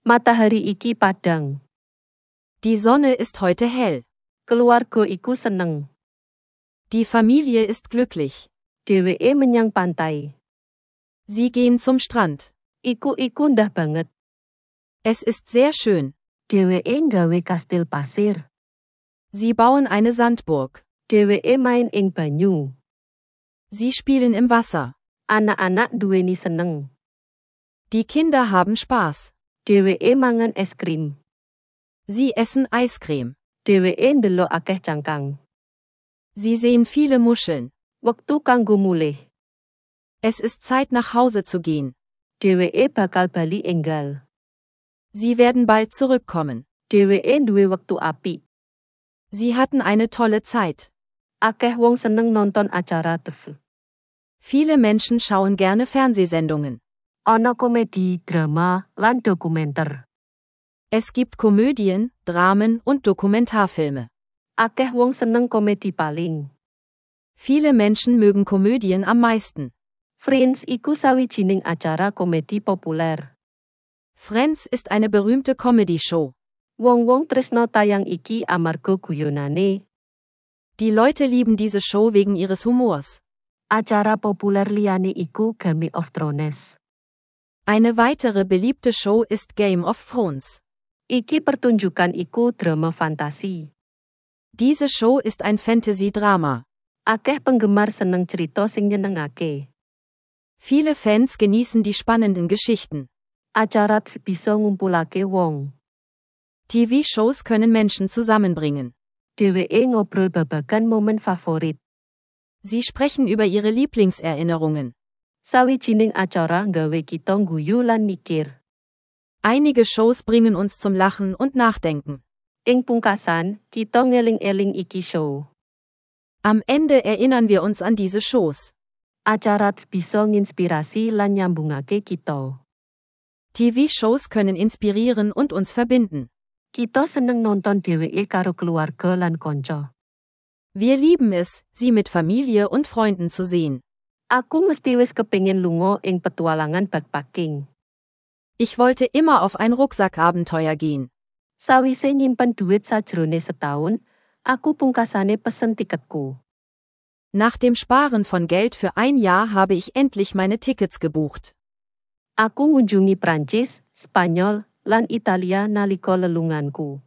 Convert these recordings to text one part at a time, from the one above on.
Matahari iki padhang. Die Sonne ist heute hell. Keluarga iku seneng. Die Familie ist glücklich. Dheweke menyang pantai. Sie gehen zum Strand. Iku ndah banget. Es ist sehr schön. Dheweke nggawe kastil pasir. Sie bauen eine Sandburg. Dheweke main ing banyu. Sie spielen im Wasser. Anak-anak duweni seneng. Die Kinder haben Spaß. Dheweke mangan es krim. Sie essen Eiscreme. Dheweke ndelok akeh cangkang. Sie sehen viele Muscheln. Wektu kanggo mulih. Es ist Zeit nach Hause zu gehen. Dheweke bakal bali enggal. Sie werden bald zurückkommen. Dheweke duwe wektu apik. Sie hatten eine tolle Zeit. Akeh wong seneng nonton acara TV. Viele Menschen schauen gerne Fernsehsendungen. Ana komedi, drama, lan dokumenter. Es gibt Komödien, Dramen und Dokumentarfilme. Akeh wong seneng komedi paling. Viele Menschen mögen Komödien am meisten. Friends iku sawijining acara komedi populer. Friends ist eine berühmte Comedy-Show. Wong-wong tresno tayang iki amarga guyonane. Die Leute lieben diese Show wegen ihres Humors. Acara populer liyane iku Game of Thrones. Eine weitere beliebte Show ist Game of Thrones. Iki pertunjukan iku drama fantasi. Diese Show ist ein Fantasy-Drama. Akeh penggemar seneng cerita sing nyenengake. Viele Fans genießen die spannenden Geschichten. Acara bisa ngumpulake wong. TV-Shows können Menschen zusammenbringen. Dheweke ngobrol babagan momen favorit. Sie sprechen über ihre Lieblingserinnerungen. Sawijining acara nggawe kita ngguyu lan mikir. Einige Shows bringen uns zum Lachen und Nachdenken. Ing pungkasan, kita ngeling-eling iki show. Am Ende erinnern wir uns an diese Shows. Acara bisa nginspirasi lan nyambungake kita. TV-Shows können inspirieren und uns verbinden. Kita seneng nonton dheweke karo keluarga lan kanca. Wir lieben es, sie mit Familie und Freunden zu sehen. Aku mesti wis kepengin lunga ing petualangan backpacking. Ich wollte immer auf ein Rucksackabenteuer gehen. Sawise nyimpen duit sajrone setahun, aku pungkasane pesen tiketku. Nach dem Sparen von Geld für ein Jahr habe ich endlich meine Tickets gebucht. Aku ngunjungi Prancis, Spanyol, lan Italia nalika lelunganku.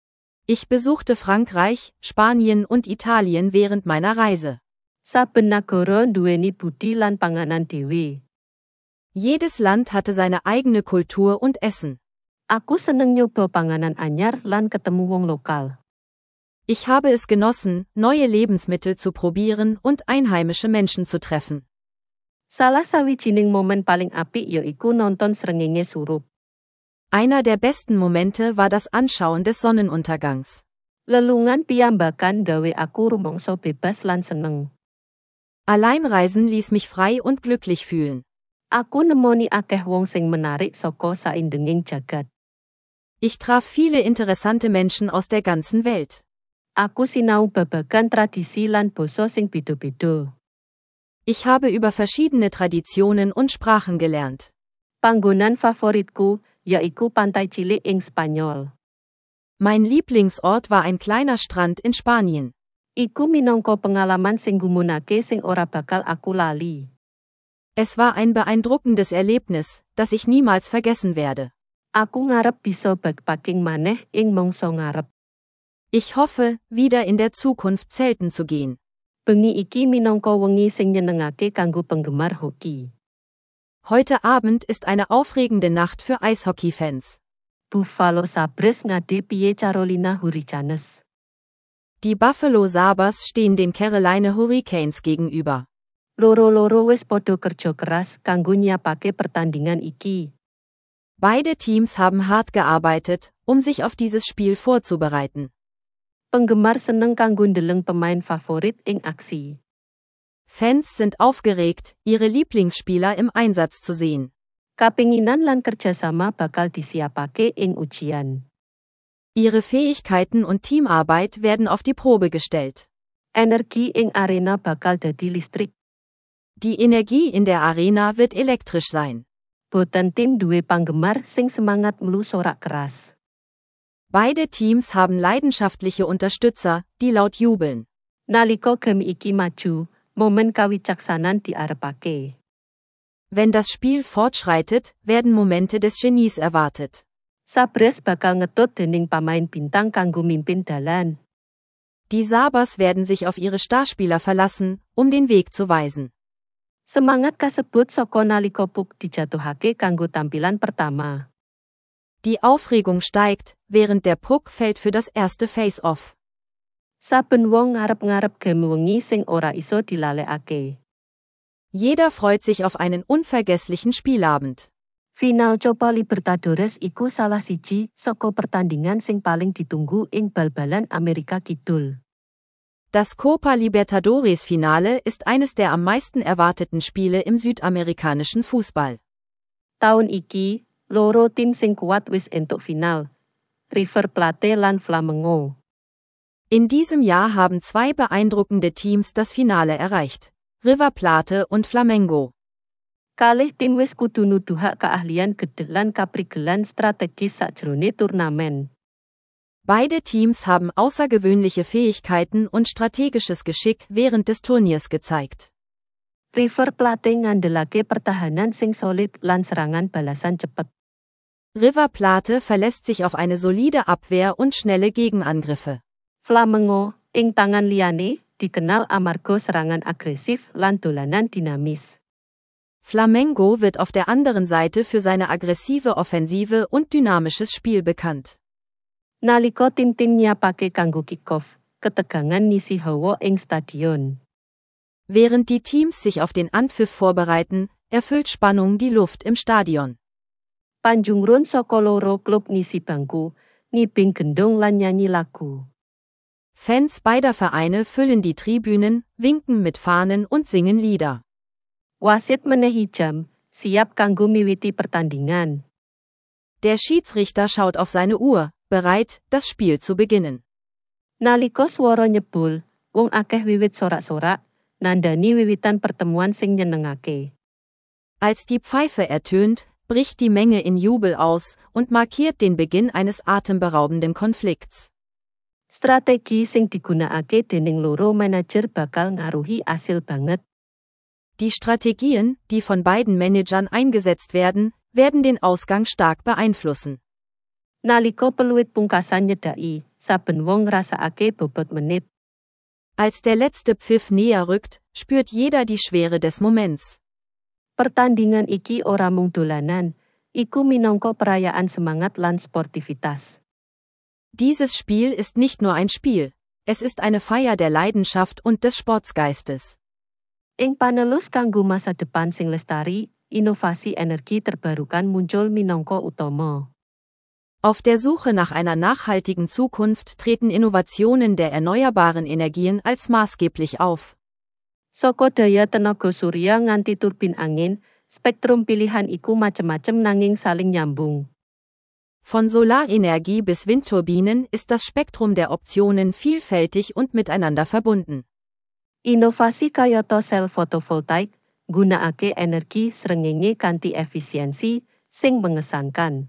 Ich besuchte Frankreich, Spanien und Italien während meiner Reise. Saben nagara nduweni budi lan panganan dhewe. Jedes Land hatte seine eigene Kultur und Essen. Aku seneng nyoba panganan anyar lan ketemu wong lokal. Ich habe es genossen, neue Lebensmittel zu probieren und einheimische Menschen zu treffen. Salah sawijining momen paling apik yaiku nonton srengenge surup. Einer der besten Momente war das Anschauen des Sonnenuntergangs. Lelungan piyambakan gawe aku rumangsa bebas lan seneng. Alleinreisen ließ mich frei und glücklich fühlen. Aku nemoni akeh wong sing menarik saka saindenging jagat. Ich traf viele interessante Menschen aus der ganzen Welt. Aku sinau babagan tradisi lan basa sing beda-beda. Ich habe über verschiedene Traditionen und Sprachen gelernt. Panggonan favoritku yaiku pantai cilik ing Spanyol. Mein Lieblingsort war ein kleiner Strand in Spanien. Iku minangka pengalaman sing gumunake sing ora bakal aku lali. Es war ein beeindruckendes Erlebnis, das ich niemals vergessen werde. Aku ngarep bisa backpacking maneh ing mangsa ngarep. Ich hoffe, wieder in der Zukunft zelten zu gehen. Bengi iki minangka wengi sing nyenengake kanggo penggemar hoki. Heute Abend ist eine aufregende Nacht für Eishockey-Fans. Buffalo Sabres ngadepi Carolina Hurricanes. Die Buffalo Sabres stehen den Carolina Hurricanes gegenüber. Loro-loro wis padha kerja keras kanggo nyiapake pertandingan iki. Beide Teams haben hart gearbeitet, um sich auf dieses Spiel vorzubereiten. Penggemar seneng kanggo ndeleng pemain favorit ing aksi. Fans sind aufgeregt, ihre Lieblingsspieler im Einsatz zu sehen. Kapinginan lan kerjasama bakal disiapake ing ujian. Ihre Fähigkeiten und Teamarbeit werden auf die Probe gestellt. Energi ing arena bakal dadi listrik. Die Energie in der Arena wird elektrisch sein. Boten tim duwe panggemar sing semangat melu sorak keras. Beide Teams haben leidenschaftliche Unterstützer, die laut jubeln. Nalika game iki maju, momen kawicaksanan diarepake. Wenn das Spiel fortschreitet, werden Momente des Genies erwartet. Sabres bakal ngetut dening pamain bintang kanggo mimpin dalan. Die Sabers werden sich auf ihre Starspieler verlassen, um den Weg zu weisen. Semangat kasebut saka nalika puck dijatuhake kanggo tampilan pertama. Die Aufregung steigt, während der Puck fällt für das erste Face-Off. Saben wong ngarep-ngarep game wengi sing ora iso dilalekake. Jeder freut sich auf einen unvergesslichen Spielabend. Final Copa Libertadores iku salah siji saka pertandingan sing paling ditunggu ing bal-balan Amerika Kidul. Das Copa Libertadores Finale ist eines der am meisten erwarteten Spiele im südamerikanischen Fußball. Taun iki, loro tim sing kuat wis entuk final. River Plate lan Flamengo. In diesem Jahr haben zwei beeindruckende Teams das Finale erreicht: River Plate und Flamengo. Kalih tim wis kudu nuduhak keahlian gedhe lan kaprigelan strategis sajrone turnamen. Beide Teams haben außergewöhnliche Fähigkeiten und strategisches Geschick während des Turniers gezeigt. River Plate ngandelake pertahanan sing solid lan serangan balasan cepet. River Plate verlässt sich auf eine solide Abwehr und schnelle Gegenangriffe. Flamengo, ing tangan liyane, dikenal amarga serangan agresif lan dolanan dinamis. Flamengo wird auf der anderen Seite für seine aggressive Offensive und dynamisches Spiel bekannt. Nalika tim-tim nyiapake kanggo kick-off, ketegangan ngisi hawa ing stadion. Während die Teams sich auf den Anpfiff vorbereiten, erfüllt Spannung die Luft im Stadion. Panjungrun saka loro klub ngisi bangku, ngibing gendong lan nyanyi lagu. Fans beider Vereine füllen die Tribünen, winken mit Fahnen und singen Lieder. Wasit menehi jam, siap kanggo miwiti pertandingan. Der Schiedsrichter schaut auf seine Uhr, bereit, das Spiel zu beginnen. Nalika swara nyebul, wong akeh wiwit sorak-sorak, nandani wiwitan pertemuan sing nyenengake. Als die Pfeife ertönt, bricht die Menge in Jubel aus und markiert den Beginn eines atemberaubenden Konflikts. Strategi sing digunakake dening loro manajer bakal ngaruhi asil banget. Die Strategien, die von beiden Managern eingesetzt werden den Ausgang stark beeinflussen. Nalika peluit pungkasan nyedaki, saben wong ngrasakake bobot menit. Als der letzte Pfiff näher rückt, spürt jeder die Schwere des Moments. Pertandingan iki ora mung dolanan, iku minangka perayaan semangat lan sportivitas. Dieses Spiel ist nicht nur ein Spiel, es ist eine Feier der Leidenschaft und des Sportsgeistes. Ing panelus kanggo masa depan sing lestari, inovasi energi terbarukan muncul minangka utama. Auf der Suche nach einer nachhaltigen Zukunft treten Innovationen der erneuerbaren Energien als maßgeblich auf. Saka daya tenaga surya nganti turbin angin, spektrum pilihan iku macem-macem nanging saling nyambung. Von Solarenergie bis Windturbinen ist das Spektrum der Optionen vielfältig und miteinander verbunden. Inovasi kayata sel fotovoltaik, gunakake energi srengenge kanthi efisiensi, sing mengesankan.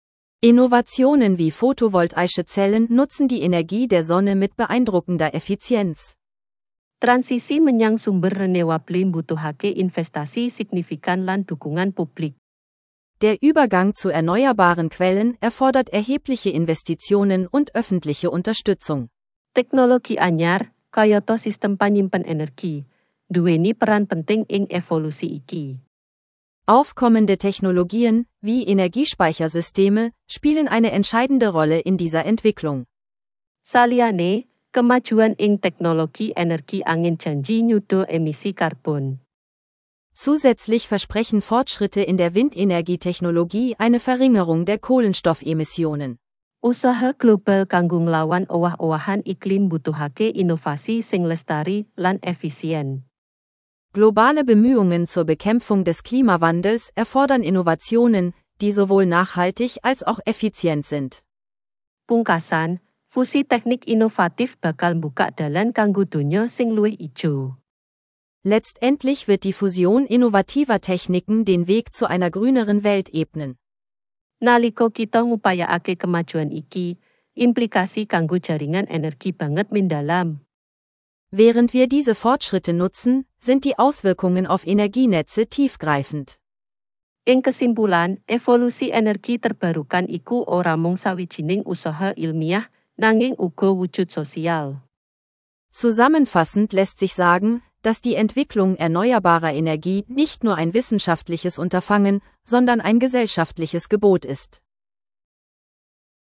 Innovationen wie photovoltaische Zellen nutzen die Energie der Sonne mit beeindruckender Effizienz. Transisi menyang sumber renewable mbutuhake investasi signifikan lan dukungan publik. Der Übergang zu erneuerbaren Quellen erfordert erhebliche Investitionen und öffentliche Unterstützung. Teknologi anyar, kayata sistem panyimpen energi, duweni peran penting ing evolusi iki. Aufkommende Technologien, wie Energiespeichersysteme, spielen eine entscheidende Rolle in dieser Entwicklung. Saliyane, kemajuan ing teknologi energi angin janji nyudo emisi karbon. Zusätzlich versprechen Fortschritte in der Windenergietechnologie eine Verringerung der Kohlenstoffemissionen. Usaha global kanggo nglawan owah-owahan iklim butuhake inovasi sing lestari lan efisien. Globale Bemühungen zur Bekämpfung des Klimawandels erfordern Innovationen, die sowohl nachhaltig als auch effizient sind. Pungkasan, fusi teknik inovatif bakal mbuka dalan kanggo donya sing luwih ijo. Letztendlich wird die Fusion innovativer Techniken den Weg zu einer grüneren Welt ebnen. Nalika kita ngupayakake kemajuan iki, implikasi kanggo jaringan energi banget mendalam. Während wir diese Fortschritte nutzen, sind die Auswirkungen auf Energienetze tiefgreifend. Ing kesimpulan, evolusi energi terbarukan iku ora mung sawijining usaha ilmiah, nanging uga wujud sosial. Zusammenfassend lässt sich sagen, dass die Entwicklung erneuerbarer Energie nicht nur ein wissenschaftliches Unterfangen, sondern ein gesellschaftliches Gebot ist.